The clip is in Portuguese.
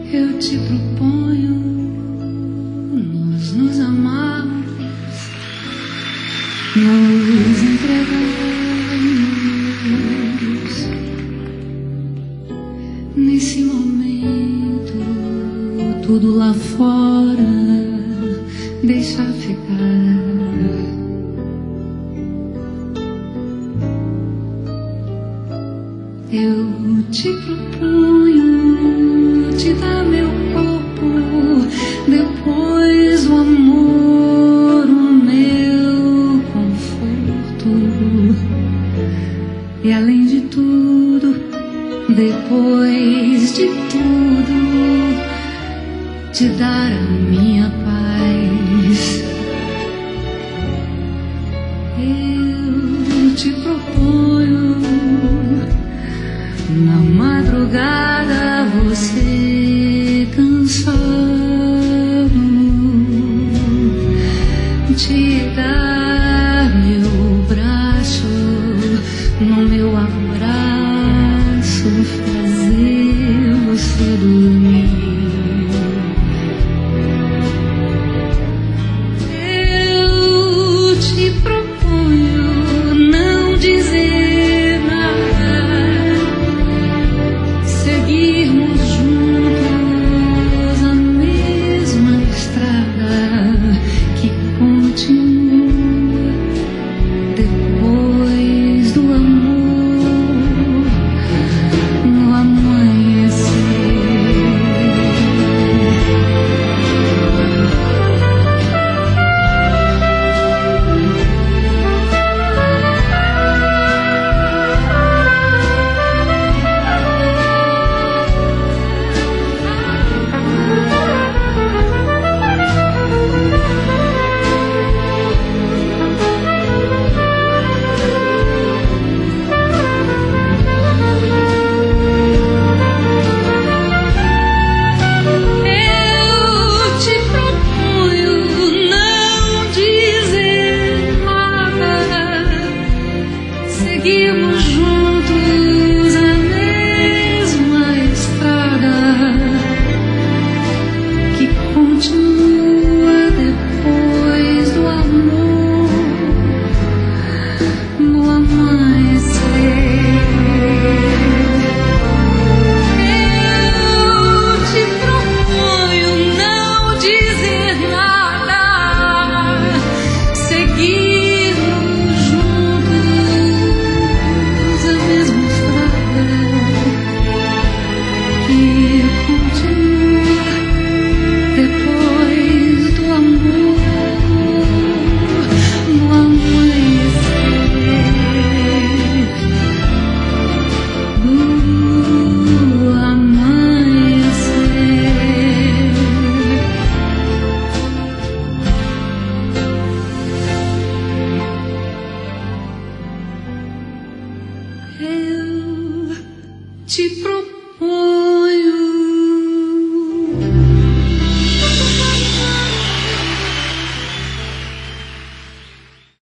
Eu te proponho nós nos amarmos, nos entregarmos nesse momento, tudo lá fora deixa ficar. Eu te proponho te dar meu corpo, depois o amor, o meu conforto, e além de tudo, depois de tudo, te dar a minha paz. Eu te proponho na madrugada, você cansado, te dar meu braço, no meu abraço, fazer você dormir. Eu te proponho não dizer nada, seguirmos juntos a mesma estrada que continua depois do amor, no amanhecer. Seguimos juntos a mesma estrada que continua depois do amor, no amanhecer. Eu te proponho não dizer nada, seguirmos juntos a mesma estrada que continua depois do amor, no amanhecer, do amanhecer. Eu te proponho